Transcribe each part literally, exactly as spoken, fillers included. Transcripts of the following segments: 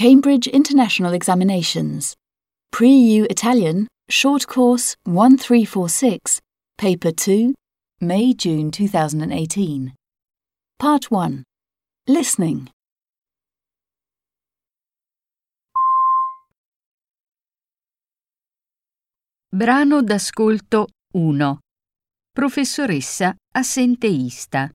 Cambridge International Examinations. Pre-U Italian, Short Course one three four six, Paper two, May-June two thousand eighteen. Part one. Listening. Brano d'ascolto uno. Professoressa assenteista.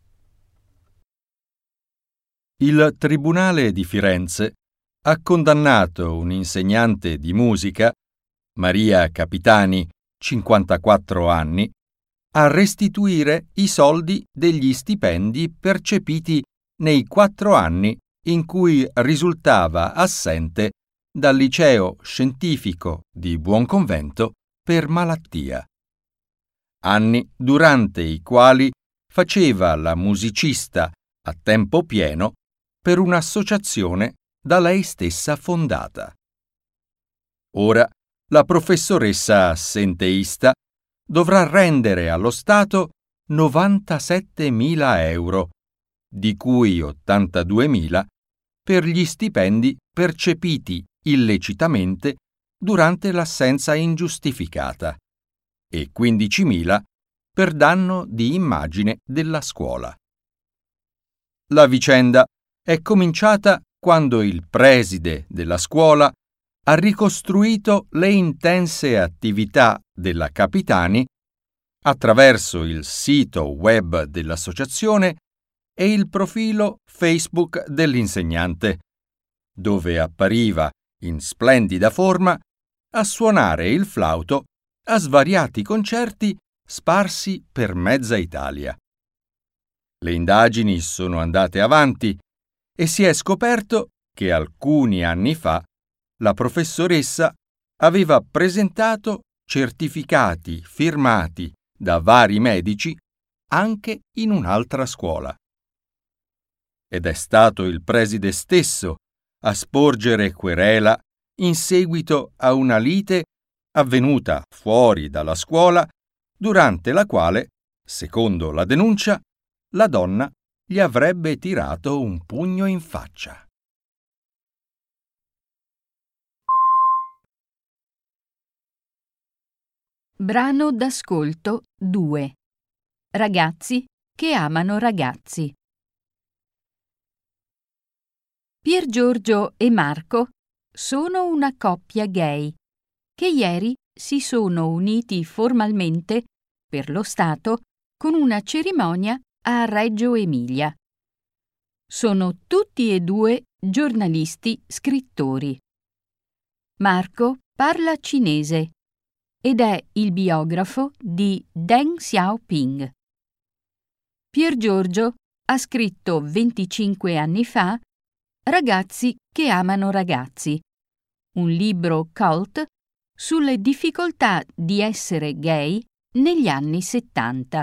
Il Tribunale di Firenze ha condannato un insegnante di musica, Maria Capitani, cinquantaquattro anni, a restituire i soldi degli stipendi percepiti nei quattro anni in cui risultava assente dal liceo scientifico di Buonconvento per malattia. Anni durante i quali faceva la musicista a tempo pieno per un'associazione da lei stessa fondata. Ora la professoressa assenteista dovrà rendere allo Stato novantasettemila euro, di cui ottantaduemila per gli stipendi percepiti illecitamente durante l'assenza ingiustificata e quindicimila per danno di immagine della scuola. La vicenda è cominciata quando il preside della scuola ha ricostruito le intense attività della Capitani attraverso il sito web dell'associazione e il profilo Facebook dell'insegnante, dove appariva in splendida forma a suonare il flauto a svariati concerti sparsi per mezza Italia. Le indagini sono andate avanti e si è scoperto che alcuni anni fa la professoressa aveva presentato certificati firmati da vari medici anche in un'altra scuola. Ed è stato il preside stesso a sporgere querela in seguito a una lite avvenuta fuori dalla scuola, durante la quale, secondo la denuncia, la donna gli avrebbe tirato un pugno in faccia. Brano d'ascolto due. Ragazzi che amano ragazzi. Piergiorgio e Marco sono una coppia gay che ieri si sono uniti formalmente per lo Stato con una cerimonia a Reggio Emilia. Sono tutti e due giornalisti scrittori. Marco parla cinese ed è il biografo di Deng Xiaoping. Piergiorgio ha scritto venticinque anni fa Ragazzi che amano ragazzi, un libro cult sulle difficoltà di essere gay negli anni settanta.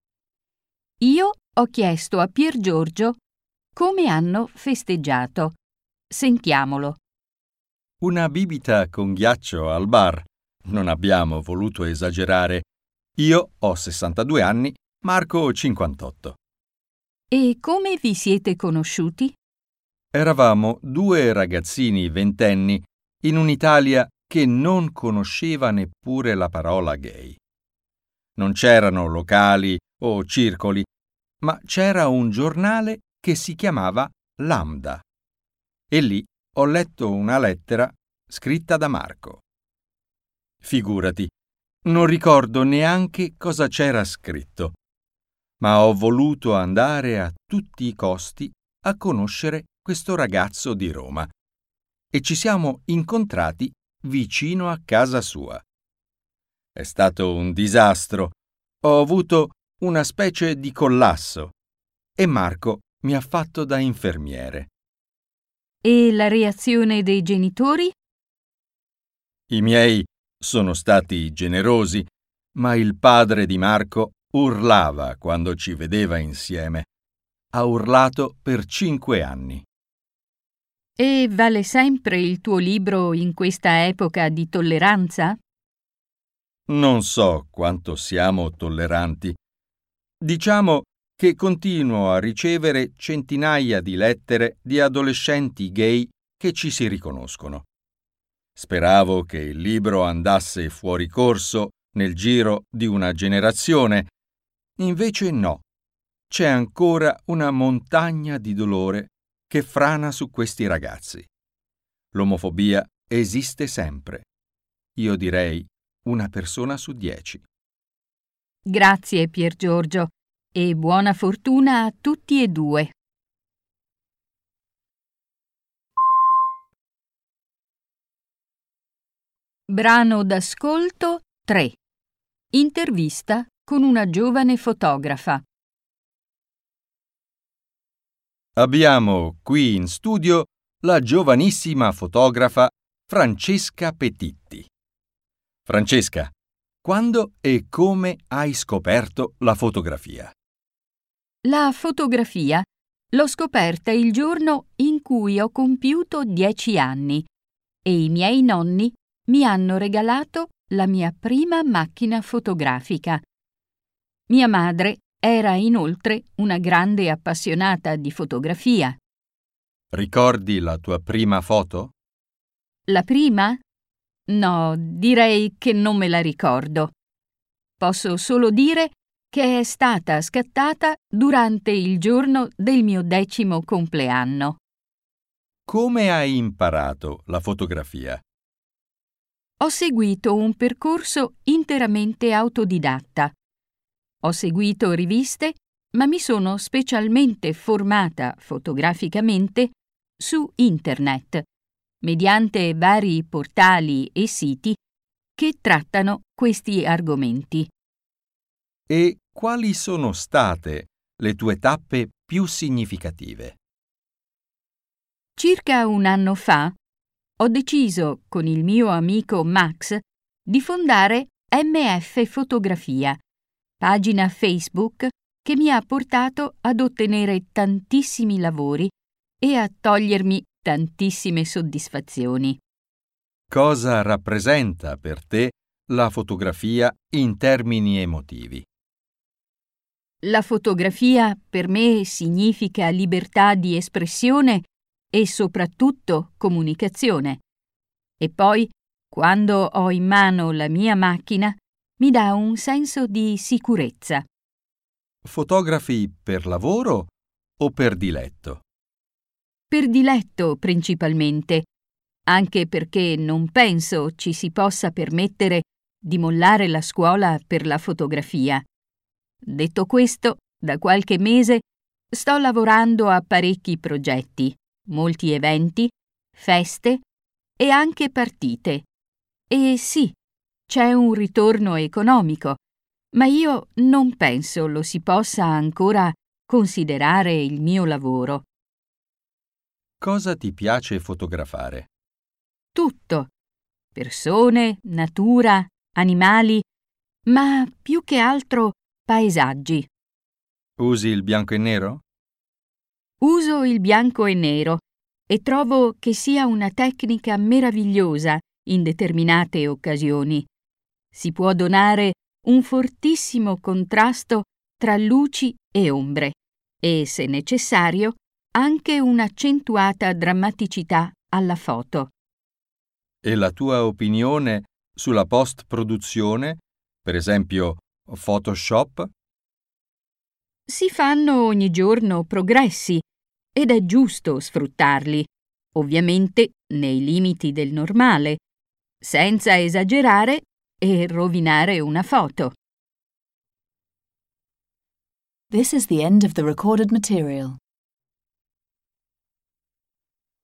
Io ho chiesto a Piergiorgio come hanno festeggiato. Sentiamolo. Una bibita con ghiaccio al bar. Non abbiamo voluto esagerare. Io ho sessantadue anni, Marco cinquantotto. E come vi siete conosciuti? Eravamo due ragazzini ventenni in un'Italia che non conosceva neppure la parola gay. Non c'erano locali o circoli, ma c'era un giornale che si chiamava Lambda. E lì ho letto una lettera scritta da Marco. Figurati, non ricordo neanche cosa c'era scritto, ma ho voluto andare a tutti i costi a conoscere questo ragazzo di Roma e ci siamo incontrati vicino a casa sua. È stato un disastro. Ho avuto una specie di collasso e Marco mi ha fatto da infermiere. E la reazione dei genitori? I miei sono stati generosi, ma il padre di Marco urlava quando ci vedeva insieme. Ha urlato per cinque anni. E vale sempre il tuo libro in questa epoca di tolleranza? Non so quanto siamo tolleranti. Diciamo che continuo a ricevere centinaia di lettere di adolescenti gay che ci si riconoscono. Speravo che il libro andasse fuori corso nel giro di una generazione, invece no. C'è ancora una montagna di dolore che frana su questi ragazzi. L'omofobia esiste sempre. Io direi una persona su dieci. Grazie Piergiorgio e buona fortuna a tutti e due. Brano d'ascolto tre. Intervista con una giovane fotografa. Abbiamo qui in studio la giovanissima fotografa Francesca Petitti. Francesca, quando e come hai scoperto la fotografia? La fotografia l'ho scoperta il giorno in cui ho compiuto dieci anni e i miei nonni mi hanno regalato la mia prima macchina fotografica. Mia madre era inoltre una grande appassionata di fotografia. Ricordi la tua prima foto? La prima? No, direi che non me la ricordo. Posso solo dire che è stata scattata durante il giorno del mio decimo compleanno. Come hai imparato la fotografia? Ho seguito un percorso interamente autodidatta. Ho seguito riviste, ma mi sono specialmente formata fotograficamente su Internet, mediante vari portali e siti che trattano questi argomenti. E quali sono state le tue tappe più significative? Circa un anno fa ho deciso con il mio amico Max di fondare M F Fotografia, pagina Facebook che mi ha portato ad ottenere tantissimi lavori e a togliermi tantissime soddisfazioni. Cosa rappresenta per te la fotografia in termini emotivi? La fotografia per me significa libertà di espressione e soprattutto comunicazione. E poi, quando ho in mano la mia macchina, mi dà un senso di sicurezza. Fotografi per lavoro o per diletto? Per diletto principalmente, anche perché non penso ci si possa permettere di mollare la scuola per la fotografia. Detto questo, da qualche mese sto lavorando a parecchi progetti, molti eventi, feste e anche partite. E sì, c'è un ritorno economico, ma io non penso lo si possa ancora considerare il mio lavoro. Cosa ti piace fotografare? Tutto. Persone, natura, animali, ma più che altro paesaggi. Usi il bianco e nero? Uso il bianco e nero e trovo che sia una tecnica meravigliosa in determinate occasioni. Si può donare un fortissimo contrasto tra luci e ombre e, se necessario, anche un'accentuata drammaticità alla foto. E la tua opinione sulla post-produzione, per esempio Photoshop? Si fanno ogni giorno progressi ed è giusto sfruttarli, ovviamente nei limiti del normale, senza esagerare e rovinare una foto. This is the end of the recorded material.